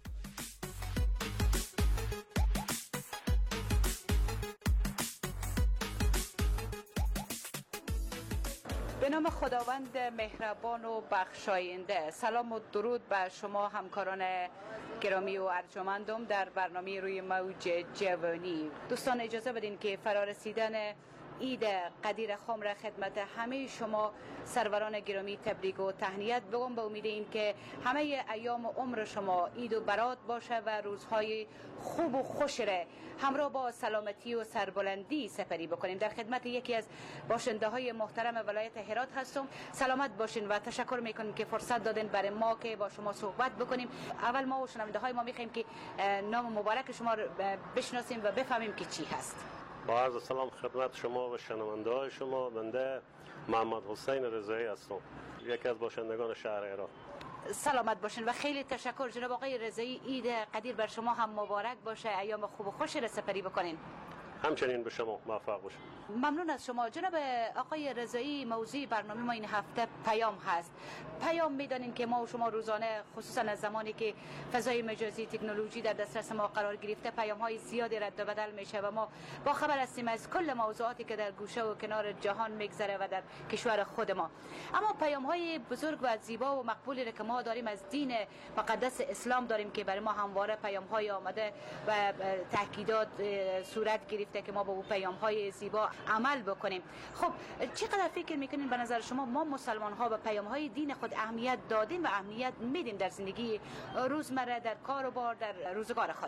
به نام خداوند مهربان و بخشاینده، سلام و درود بر شما همکاران گرامی و ارجمندم در برنامه روی موج جوانی. دوستان اجازه بدین که فرارسیدن عید غدیر خم را خدمت همه شما سروران گرامی تبریک و تهنیت بگم. به امید این که همه ایام عمر شما عید و برات باشه و روزهای خوب و خوش را همراه با سلامتی و سربلندی سپری بکنیم. در خدمت یکی از باشنده های محترم ولایت هرات هستم. سلامت باشین و تشکر میکنیم که فرصت دادین برای ما که با شما صحبت بکنیم. اول ما و شنونده های ما میخوایم که نام مبارک شما رو بشناسیم و بفهمیم که چی هست. با عرض سلام خدمت شما و شنونده های شما. بنده محمد حسین رضایی هستم، یکی از باشندگان شهر هرات. سلامت باشین و خیلی تشکر جناب آقای رضایی. عید غدیر بر شما هم مبارک باشه، ایام خوب و خوش را سپری بکنین. همچنین به شما موفق باشین. ممنون از شما جناب آقای رضایی. موضوع برنامه ما این هفته پیام هست. پیام میدانین که ما و شما روزانه خصوصا از زمانی که فضای مجازی تکنولوژی در دسترس ما قرار گرفته پیام های زیادی رد و بدل میشه و ما با خبر هستیم از کل موضوعاتی که در گوشه و کنار جهان میگذره و در کشور خود ما. اما پیام های بزرگ و زیبا و مقبولی که ما داریم از دین مقدس اسلام داریم که برای ما همواره پیام های آمده و تاکیدات صورت گرفته که ما با اون پیام های زیبا عمل بکنیم. خب چقدر فکر میکنین به نظر شما ما مسلمان ها به پیام های دین خود اهمیت دادیم و اهمیت میدیم در زندگی روزمره، در کار و بار، در روزگار خود؟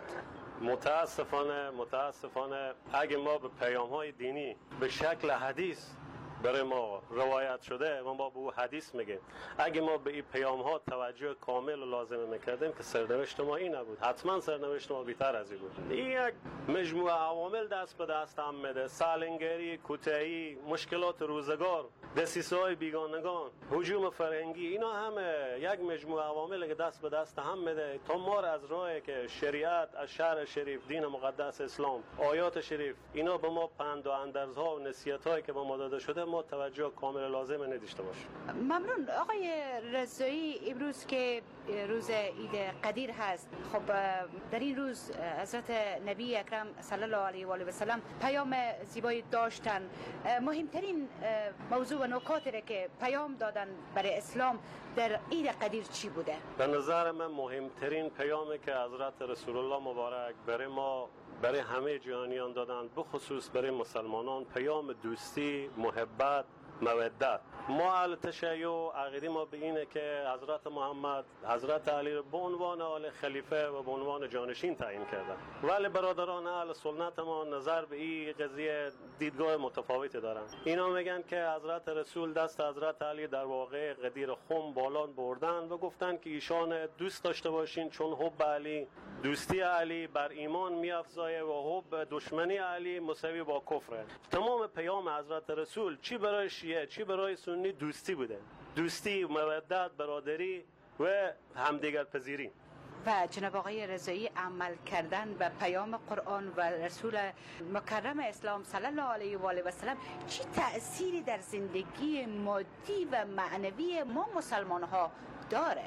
متاسفانه اگه ما به پیام های دینی به شکل حدیث برای ما روایت شده و ما به او حدیث میگیم، اگه ما به این پیام ها توجه کامل و لازمه میکردیم که سرنوشت ما این نبود. حتما سرنوشت ما بیتر از این بود. این یک مجموعه عوامل دست به دست هم میده: سالنگری، کوتاهی، مشکلات روزگار، دسیسه‌های بیگانگان، هجوم فرهنگی. اینا همه یک مجموعه عوامل که دست به دست هم میده تا ما را از راهی که شریعت، از شرع شریف، دین مقدس اسلام، آیات شریف، اینا به ما پند و اندرزها و نصیحت‌هایی که به ما داده شده ما توجه کامل لازم نداشته باشیم. ممنون آقای رضایی. امروز که روز عید غدیر هست، خب در این روز حضرت نبی اکرم صلی الله علیه و آله و سلم پیام زیبایی داشتن. مهمترین موضوع و نکاتی را که پیام دادن برای اسلام در عید غدیر چی بوده؟ به نظر من مهمترین پیامی که حضرت رسول الله مبارک برای ما، برای همه جهانیان دادن، بخصوص برای مسلمانان، پیام دوستی، محبت، مودت. ما اهل تشیع عقیده ما به اینه که حضرت محمد حضرت علی رو به عنوان آل خلیفه و به عنوان جانشین تعیین کردن، ولی برادران اهل سنت ما نظر به این قضیه دیدگاه متفاوتی دارن. اینا میگن که حضرت رسول دست حضرت علی در واقع غدیر خم بالان بردن و گفتن که ایشان دوست داشته باشین، چون حب علی، دوستی علی بر ایمان میافزایه و حب دشمنی علی مساوی با کفره. تمام پیام حضرت رسول چی برای شیعه چی برای سنی دوستی بوده: دوستی، مودت، برادری و همدیگر پذیری. و جناب آقای رضایی عمل کردن به پیام قرآن و رسول مکرم اسلام صلی الله علیه و آله و سلم چی تأثیری در زندگی مادی و معنوی ما مسلمان ها داره؟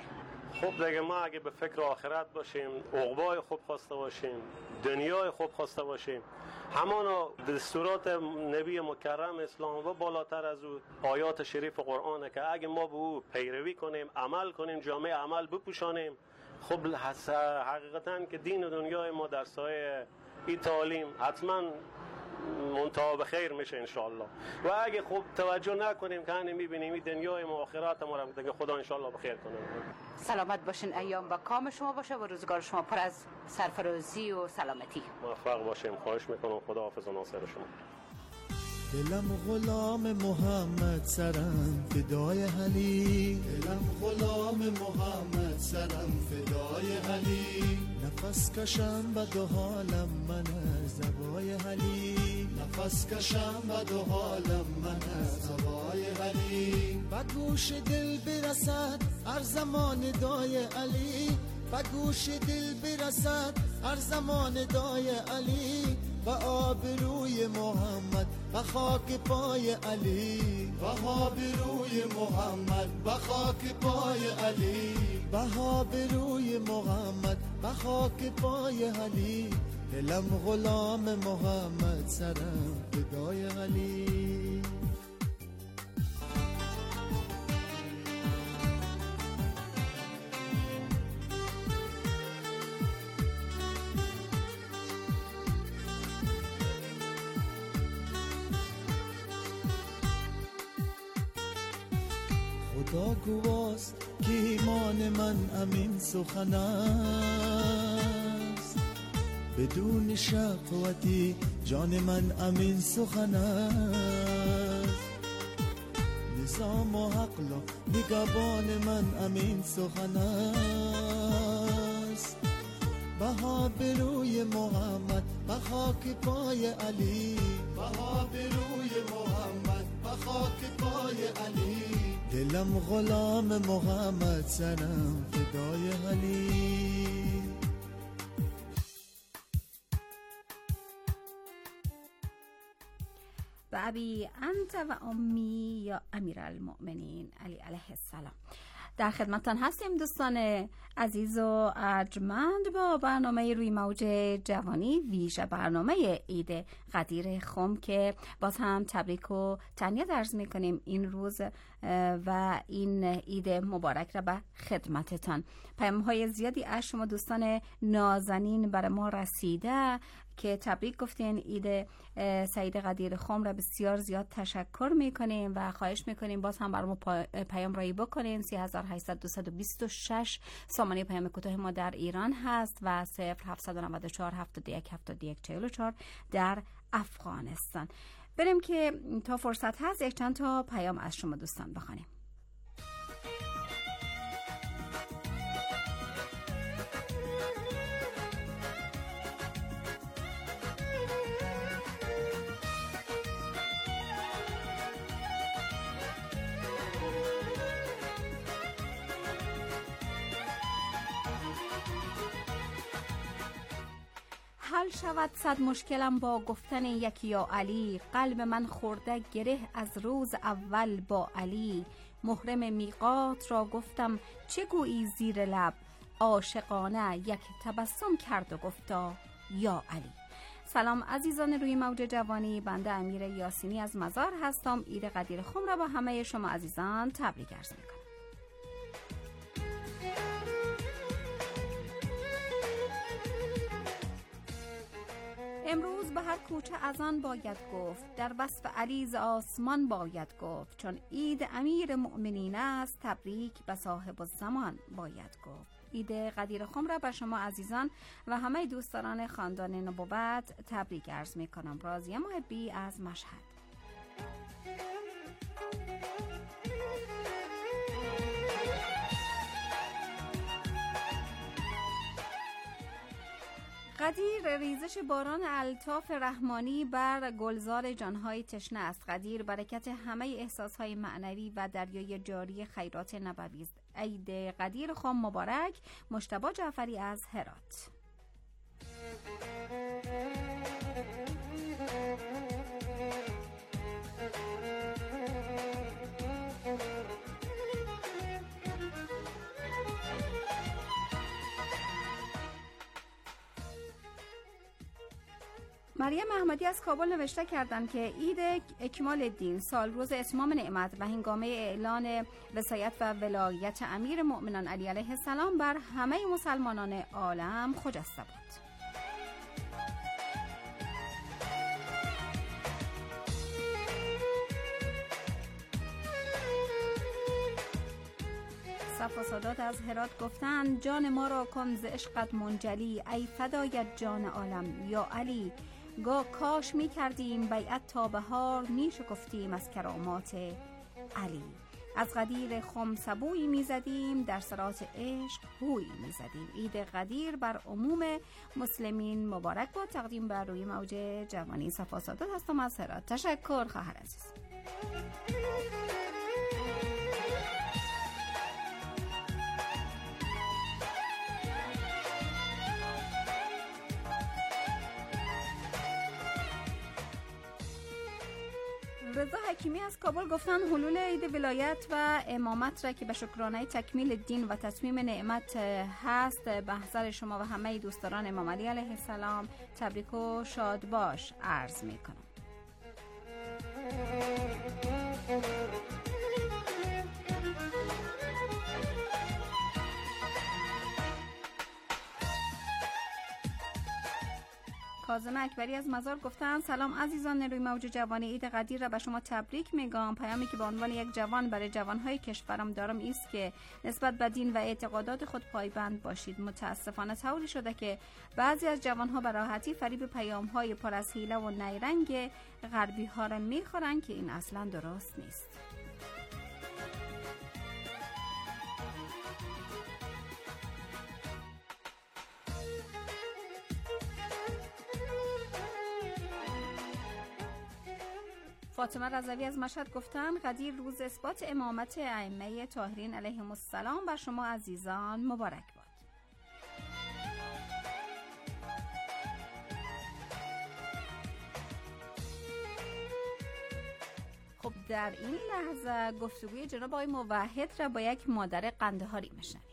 خب دیگه ما اگه به فکر آخرت باشیم، عقبای خوب خواسته باشیم، دنیای خوب خواسته باشیم، همانا دستورات نبی مکرم اسلام و بالاتر از او آیات شریف قرآن که اگه ما به او پیروی کنیم، عمل کنیم، جامعه عمل بپوشانیم، خب حقیقتا که دین و دنیای ما در سایه این تعالیم حتما منتهی به خیر میشه انشالله. و اگه خوب توجه نکنیم که هنه میبینیم این دنیای ما آخرت ما رو دیگه خدا انشالله بخیر کنه. سلامت باشین، ایام و کام شما باشه و روزگار شما پر از سرفرازی و سلامتی. موفق باشیم. خواهش میکنم. خدا حافظ و ناصر شما. دلم غلام محمد، سرم فدای علی. دلم غلام محمد، سرم فدای علی. نفس کشم بد و حالم من از هوای علی. نفس کشم بد و حالم من از هوای علی. به گوش دل برسد هر زمان دای علی. به گوش دل برسد هر زمان دای علی. و آبروی محمد و خاک پای علی. و آبروی محمد و خاک پای علی. و آبروی محمد و خاک پای علی. دلم غلام محمد، سرم فدای علی. خدا گواست که ایمان من امین سخن است. بدون شقوتی جان من امین سخن است. نظام و عقل و نگهبان من امین سخن است. بها بروی محمد و خاک پای علی. بها بروی محمد و خاک پای علی. دلم غلام محمد، سرم فدای علی. و ابی انت و امی یا امیرالمؤمنین علی علیه السلام. در خدمتتان هستیم دوستان عزیز و ارجمند با برنامه روی موج جوانی، ویژه برنامه عید قدیر خم که باز هم تبریک و تهنیت عرض میکنیم این روز و این عید مبارک را به خدمتتان. پیام‌های زیادی از شما دوستان نازنین برای ما رسیده که تبریک گفتین عید سعید قدیر خم را بسیار زیاد تشکر میکنیم و خواهش میکنیم باز هم برای ما پیام رایی بکنین. 3800 سامانه پیام کوتاه ما در ایران هست و 0794 71 71 44 در افغانستان. بریم که تا فرصت هست یک چند تا پیام از شما دوستان بخوانیم. حل شود صد مشکلم با گفتن یکی یا علی. قلب من خورده گره از روز اول با علی. محرم میقات را گفتم چه گویی زیر لب. عاشقانه یک تبسم کرد و گفتا یا علی. سلام عزیزان روی موج جوانی، بنده امیر یاسینی از مزار هستم. عید قدیر خم را با همه شما عزیزان تبریک عرض میکنم. امروز به هر کوچه از آن باید گفت. در وصف علی ز آسمان باید گفت. چون عید امیر مؤمنین است تبریک به صاحب الزمان باید گفت. عید قدیر خم را به شما عزیزان و همه دوستداران خاندان نبوت تبریک عرض می کنم. راضیه محبی از مشهد. قدیر ریزش باران الطاف رحمانی بر گلزار جانهای تشنه است. قدیر برکت همه احساسهای معنوی و دریای جاری خیرات نبوی است. عید قدیر خم مبارک. مجتبی جعفری از هرات. مریم احمدی از کابل نوشته کردند که عید اکمال الدین، سال روز اتمام نعمت و هنگامه اعلان وصایت و ولایت امیر مؤمنان علی علیه السلام بر همه مسلمانان عالم خجسته بود. صفا سادات از هرات گفتند جان ما را کن ز عشقت منجلی، ای فدایت جان عالم یا علی. کاش می کردیم بیعت تا بهار، می شکفتیم از کرامات علی. از غدیر خم سبویی می زدیم، در صراط عشق هویی می زدیم. عید غدیر بر عموم مسلمین مبارک باد. تقدیم بر روی موج جوانی. صفا سادات هستم از هرات. تشکر خواهر عزیز. رضا حکیمی از کابل گفتن حلول عید ولایت و امامت را که به شکرانه تکمیل دین و تتمیم نعمت هست به محضر شما و همه دوستداران امام علی علیه السلام تبریک و شاد باش عرض می کنم. کاظم اکبری از مزار گفتن سلام عزیزان روی موج جوانی، عید قدیر را به شما تبریک میگم. پیامی که به عنوان یک جوان برای جوانهای کشورم دارم است که نسبت به دین و اعتقادات خود پایبند باشید. متاسفانه طوری شده که بعضی از جوانها به راحتی فریب پیام‌های پر از حیله و نیرنگ غربی ها را میخورن که این اصلا درست نیست. فاطمه رضوی از مشهد گفتن قدیر روز اثبات امامت ائمه طاهرین علیهم السلام بر شما عزیزان مبارک باد. خب در این لحظه گفتگوی جناب آقای موحد را با یک مادر قندهاری میشنویم.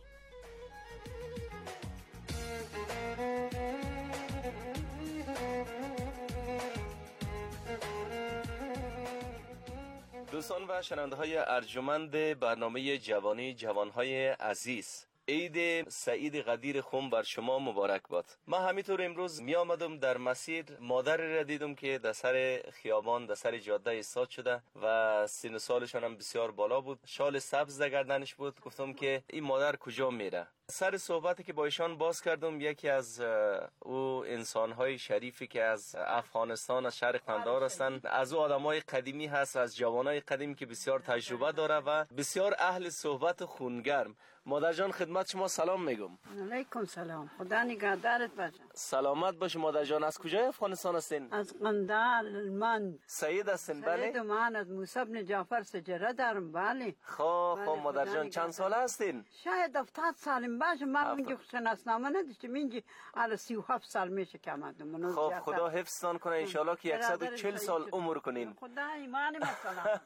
دوستان و شنونده های ارجمند برنامه جوانی جوانهای عزیز، عید سعید قدیر خم بر شما مبارک باد. من همینطور امروز می آمدم در مسیر مادر را دیدم که در سر خیابان در سر جاده ایستاد شده و سن سالشان هم بسیار بالا بود، شال سبز در گردنش بود. گفتم که این مادر کجا میره؟ سر صحبتی که با ایشان باز کردم، یکی از او انسان‌های شریفی که از افغانستان از شهر قندهار هستند، از او آدم‌های قدیمی هست، از جوانای قدیمی که بسیار تجربه داره و بسیار اهل صحبت خونگرم. مادر جان خدمت شما سلام میگم. علیکم سلام، خدا نگهدارت باشه. سلامت باشه مادر جان. از کجای افغانستان هستین؟ از قندهار. من سعید هستین؟ بله. سعید من از موسی بن جعفر سجره دارم. بله. خب مادر جان چند ساله هستین؟ شاید 70 سال باشه. من اونجا شناسنامه نداشتم، اینجا حالا 37 سال میشه که آمدم. خب خدا حفظتان کنه ان شاء الله که 140 سال عمر کنین. خدا ایمان مثلا.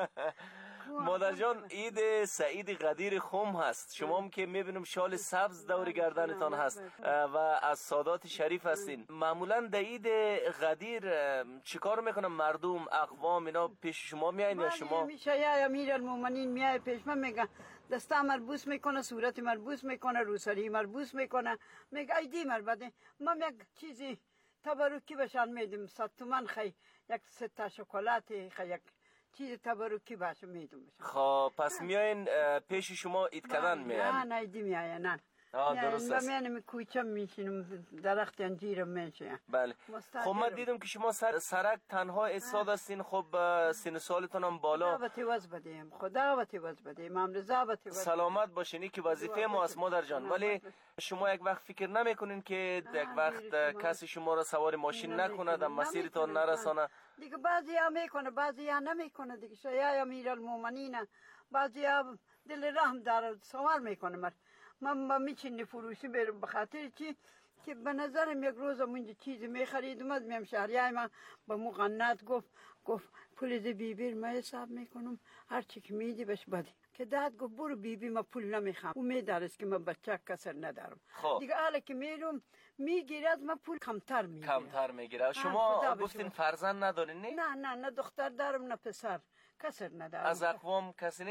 مادر جان عید سعید قدیر خم هست، شما هم که میبینم شال سبز دور گردنتان هست و از سادات شریف هستین. معمولا در عید قدیر چیکار میکنن مردم اقوام اینا پیش شما میاین یا شما؟ میشه یا امیر المومنین میای پیش من، میگن دستا مربوس میکنه، صورت مربوس میکنه، روسری مربوس میکنه، میگه ایدی مربده ما یک چیزی تبرکی بشان میدیم 100 تومان خی، یک 3 تا شکلات خی، یک چیز تبرکی باشه میدم. خب پس میاین پیش شما عید کردن میاین؟ نه ایدی میای نه. درست است. من کوچه میشینم، درخت انجیرم میشه. بله. خب من دیدم که شما سرک تنها استاد هستین. خب سن سالتون هم بالا. خدا و تیوز بدیم. امروزا و تیوز. سلامت باشین که وظیفه ما است مادر جان. ولی شما یک وقت فکر نمیکنین که یک وقت کسی شما را سوار ماشین نکنه، در مسیرتون نرسانه؟ دیگه بعضی ها میکنه، بعضی ها نمیکنه دیگه. شاید امیر المومنین، بعضی ها دل رحم داره سوار میکنه. من میچینی فروشی برم، بخاطر چی که به نظرم یک روز اونجا چیزی میخرید اومد میم شهریه من به مقنط گفت پول بیبی ما حساب میکنم هر چی که میدی بهش بدی که داد گفت برو بیبی ما پول نمیخوام امیدارست که من بچه کسر ندارم. دیگه حالا که میرم میگیرد من پول کمتر میگیره. شما گفتین فرزند ندارین؟ نه دختر دارم نه پسر، کسر ندارم. از اقوام کسی